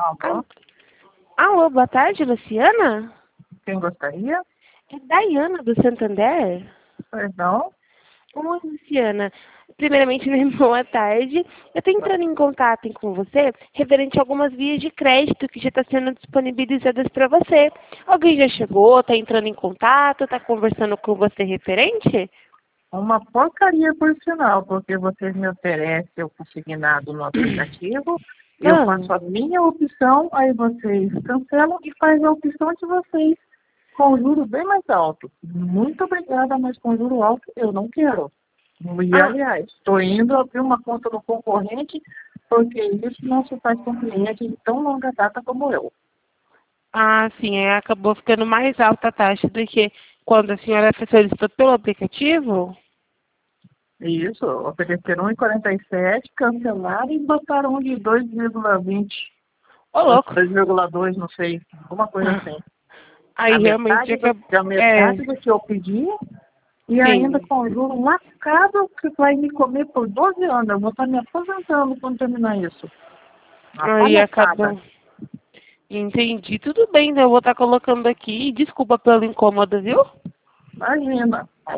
Alô? Alô, boa tarde, Luciana? Quem gostaria? É Daiana do Santander? Perdão? Oi, Luciana. Primeiramente, boa tarde. Eu estou entrando em contato com você referente a algumas vias de crédito que já estão sendo disponibilizadas para você. Alguém já chegou, está entrando em contato, está conversando com você referente? Uma porcaria por sinal, porque vocês me oferecem o consignado no aplicativo, eu Ah, faço a minha opção, aí vocês cancelam e fazem a opção de vocês com juro bem mais alto. Muito obrigada, mas com juro alto eu não quero. E, ah, aliás, estou indo abrir uma conta no concorrente, porque isso não se faz com cliente de tão longa data como eu. sim, acabou ficando mais alta a taxa do que quando a senhora solicitou pelo aplicativo? Isso, ofereceram 1,47, cancelaram e botaram um de 2,20, Ô, ou louco. 2,2, não sei, alguma coisa assim. Aí A realmente metade do, acabou. da metade do que eu pedi e ainda Sim. com juro lascado que vai me comer por 12 anos. Eu vou estar me aposentando quando terminar isso. Uma Aí palhaçada. acabou. Entendi. Tudo bem, então eu vou estar colocando aqui. Desculpa pelo incômodo, viu? Imagina.